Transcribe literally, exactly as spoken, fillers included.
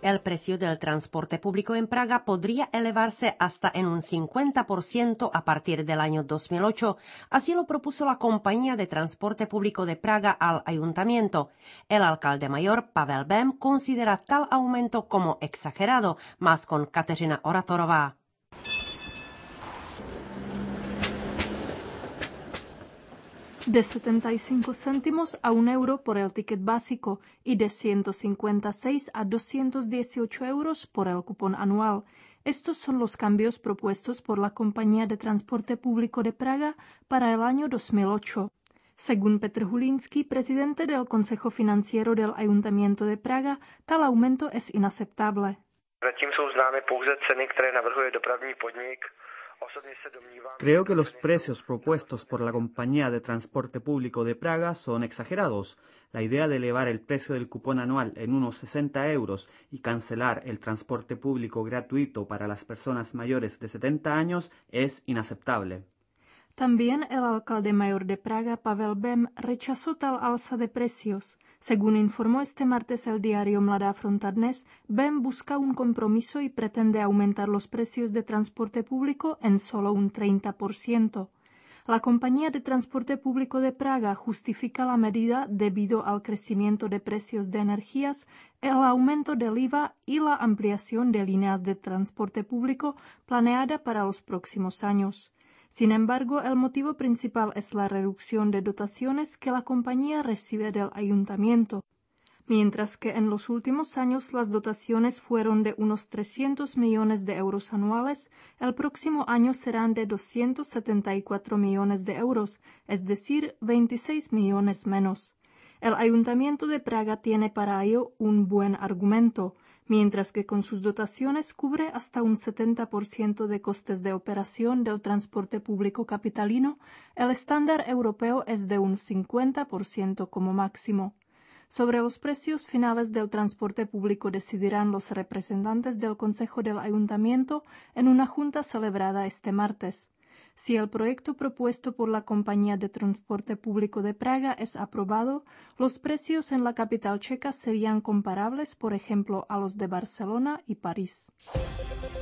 El precio del transporte público en Praga podría elevarse hasta en un cincuenta por ciento a partir del año dos mil ocho. Así lo propuso la compañía de transporte público de Praga al ayuntamiento. El alcalde mayor, Pavel Bém, considera tal aumento como exagerado, más con Kateřina Oratorová. De setenta y cinco céntimos a un euro por el ticket básico y de ciento cincuenta y seis a doscientos dieciocho euros por el cupón anual. Estos son los cambios propuestos por la compañía de transporte público de Praga para el año dos mil ocho. Según Petr Hulínský, presidente del Consejo Financiero del Ayuntamiento de Praga, tal aumento es inaceptable. Zatím jsou známy pouze ceny, které navrhuje dopravní podnik. Creo que los precios propuestos por la compañía de transporte público de Praga son exagerados. La idea de elevar el precio del cupón anual en unos sesenta euros y cancelar el transporte público gratuito para las personas mayores de setenta años es inaceptable. También el alcalde mayor de Praga, Pavel Bém, rechazó tal alza de precios. Según informó este martes el diario Mladá fronta Dnes, Bém busca un compromiso y pretende aumentar los precios de transporte público en solo un treinta por ciento. La compañía de transporte público de Praga justifica la medida debido al crecimiento de precios de energías, el aumento del I V A y la ampliación de líneas de transporte público planeada para los próximos años. Sin embargo, el motivo principal es la reducción de dotaciones que la compañía recibe del ayuntamiento. Mientras que en los últimos años las dotaciones fueron de unos trescientos millones de euros anuales, el próximo año serán de doscientos setenta y cuatro millones de euros, es decir, veintiséis millones menos. El Ayuntamiento de Praga tiene para ello un buen argumento, mientras que con sus dotaciones cubre hasta un setenta por ciento de costes de operación del transporte público capitalino, el estándar europeo es de un cincuenta por ciento como máximo. Sobre los precios finales del transporte público decidirán los representantes del Consejo del Ayuntamiento en una junta celebrada este martes. Si el proyecto propuesto por la compañía de transporte público de Praga es aprobado, los precios en la capital checa serían comparables, por ejemplo, a los de Barcelona y París.